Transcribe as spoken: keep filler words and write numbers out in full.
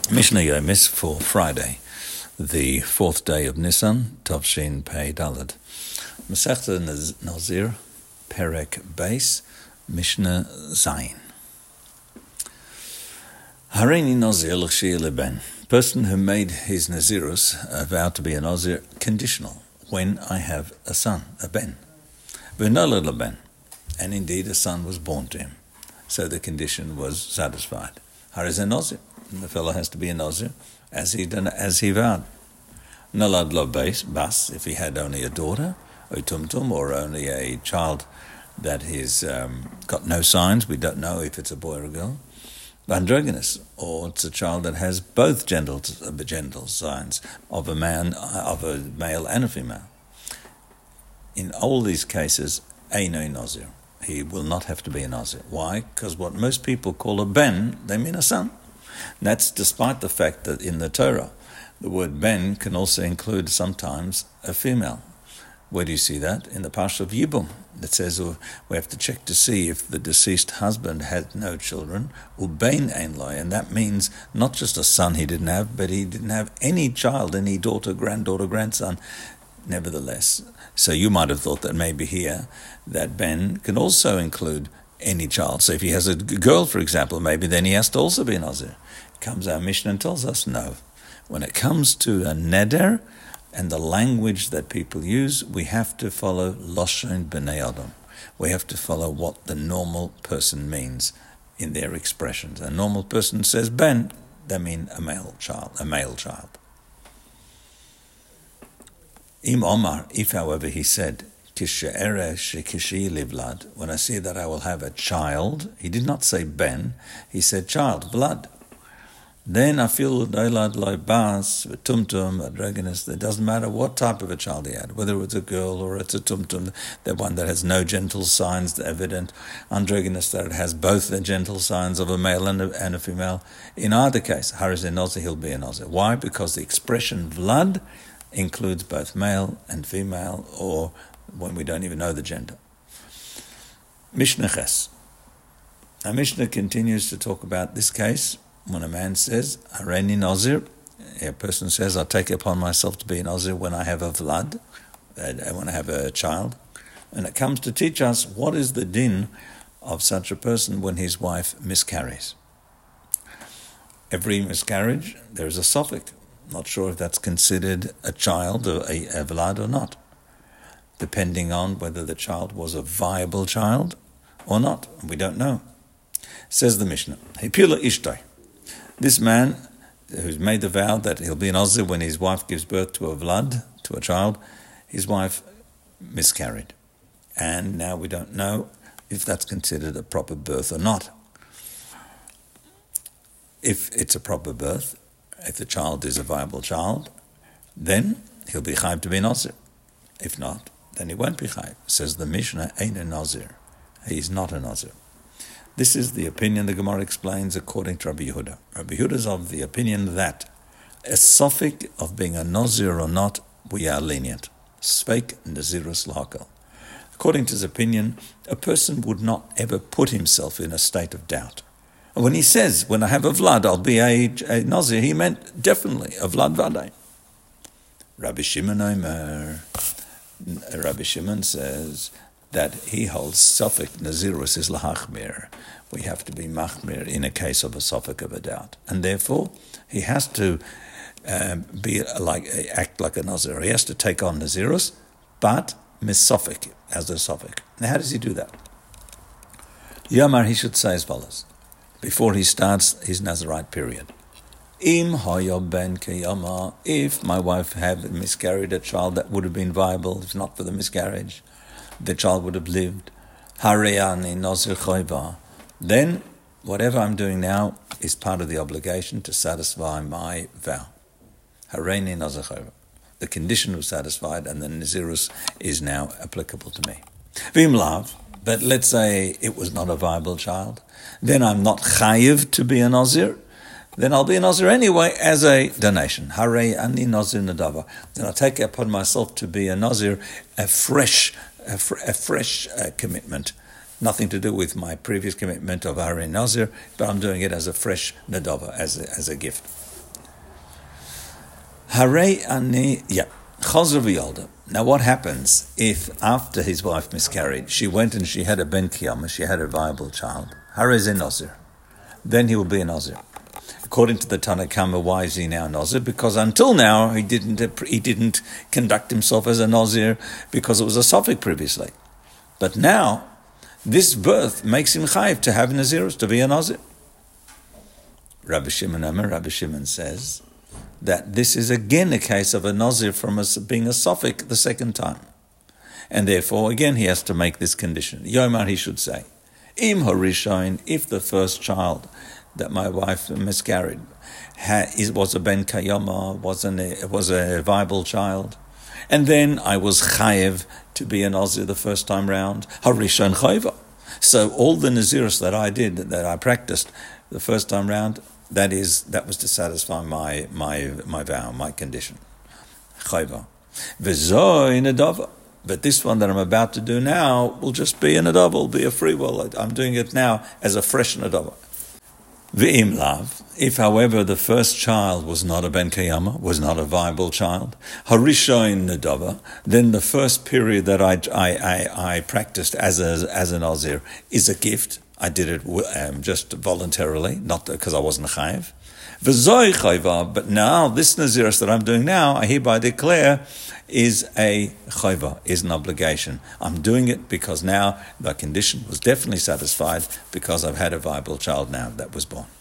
Mishnah Yomis for Friday, the fourth day of Nisan, Tovshin Pei Dalad. Masechta Nazir, Perek Beis, Mishnah Zayin. Hareini Nazir l'chshir leben. Person who made his Nazirus a vow to be a Nazir conditional, when I have a son, a ben. V'nolad leben. And indeed a son was born to him. So the condition was satisfied. Hariz a Nazir. The fellow has to be a Nazir, as he done, as he vowed. Nolad lo bas, if he had only a daughter, or tumtum, or only a child that has um, got no signs, we don't know if it's a boy or a girl. Androgynous, or it's a child that has both genital, genital signs of a man, of a male and a female. In all these cases, eino Nazir. He will not have to be a Nazir. Why? Because what most people call a ben, they mean a son. And that's despite the fact that in the Torah, the word ben can also include sometimes a female. Where do you see that? In the Parsha of Yibum. It says uh, we have to check to see if the deceased husband had no children, ubein ein lo, and that means not just a son he didn't have, but he didn't have any child, any daughter, granddaughter, grandson, nevertheless. So you might have thought that maybe here that ben can also include any child. So if he has a girl, for example, maybe then he has to also be a Nazir. Comes our Mishnah and tells us no. When it comes to a neder and the language that people use, we have to follow Loshon B'nei Adam. We have to follow what the normal person means in their expressions. A normal person says ben, they mean a male child, a male child. Im Omar, if however he said, when I see that I will have a child, he did not say ben, he said child, vlad. Then I feel doilad loibas, tumtum, androgynous. It doesn't matter what type of a child he had, whether it's a girl or it's a tumtum, the one that has no genital signs, the evident androgynous that it has both the genital signs of a male and a, and a female. In either case, hariz a Nazir, he'll be a Nazir. Why? Because the expression vlad includes both male and female, or when we don't even know the gender. Mishnah Ches. Our Mishnah continues to talk about this case when a man says, Hareini Nazir, a person says, I take it upon myself to be a Nazir when I have a vlad, when I have a child. And it comes to teach us what is the din of such a person when his wife miscarries. Every miscarriage, there is a suffix. Not sure if that's considered a child, or a, a vlad or not, depending on whether the child was a viable child or not. We don't know. Says the Mishnah, Hipila Ishtoi. This man who's made the vow that he'll be an Nazir when his wife gives birth to a vlad, to a child, his wife miscarried. And now we don't know if that's considered a proper birth or not. If it's a proper birth, if the child is a viable child, then he'll be chayv to be Nazir. If not, then he won't be chayv. Says the Mishnah, ain't a Nazir. He's not a Nazir. This is the opinion the Gemara explains according to Rabbi Yehuda. Rabbi Yehuda is of the opinion that a suffix of being a Nazir or not, we are lenient. Sveik Nazirus Lahakel. According to his opinion, a person would not ever put himself in a state of doubt. And when he says, when I have a vlad, I'll be a, a Nazir, he meant definitely a vlad vaday. Rabbi Shimon Omer, Rabbi Shimon says that he holds suffix Nazirus is lahachmir. We have to be machmir in a case of a suffix of a doubt. And therefore, he has to um, be like act like a Nazir. He has to take on Nazirus, but missuffix as a suffix. Now, how does he do that? Yomar, he should say as follows, before he starts his Nazirite period. Im hayo ben kiyama, if my wife had miscarried a child that would have been viable, if not for the miscarriage, the child would have lived. Hareyani Nazir chayva. Then, whatever I'm doing now is part of the obligation to satisfy my vow. Hareyani Nazir chayva. The condition was satisfied, and the Nazirus is now applicable to me. Vim lav, but let's say it was not a viable child. Then I'm not chayiv to be a Nazir. Then I'll be a Nazir anyway as a donation. Harei ani Nazir nadava. Then I'll take it upon myself to be a Nazir, a fresh, a, fr- a fresh uh, commitment. Nothing to do with my previous commitment of Harei Nazir, but I'm doing it as a fresh nadava, as a, as a gift. Harei ani, yeah, chazar v'yolda. Now what happens if after his wife miscarried, she went and she had a ben kiyama, she had a viable child, harei ze nazir, then he will be a nazir. According to the Tanna Kama, why is he now a nazir? Because until now he didn't he didn't conduct himself as a nazir because it was a suffix previously. But now this birth makes him chayiv to have nazirus, to be a nazir. Rabbi Shimon Amar, Rabbi Shimon says that this is again a case of a nazir from a, being a suffix the second time. And therefore, again, he has to make this condition. Yomar, he should say, Im harishon, if the first child that my wife miscarried ha, is, was a ben kayama, was, an, was a viable child, and then I was chayev to be a nazir the first time round, harishon chayva. So all the nazirus that I did, that I practiced the first time round, that is, that was to satisfy my my my vow, my condition. Chayva. V'zoi nedava. But this one that I'm about to do now will just be a nedava, will be a free will. I'm doing it now as a fresh nedava. V'im lav. If, however, the first child was not a ben kayama, was not a viable child, harishoin nedava, then the first period that I I I, I practiced as a as an nazir is a gift. I did it um, just voluntarily, not because I wasn't chayiv. V'zoi chayva, but now this nazirus that I'm doing now, I hereby declare, is a chayva, is an obligation. I'm doing it because now the condition was definitely satisfied because I've had a viable child now that was born.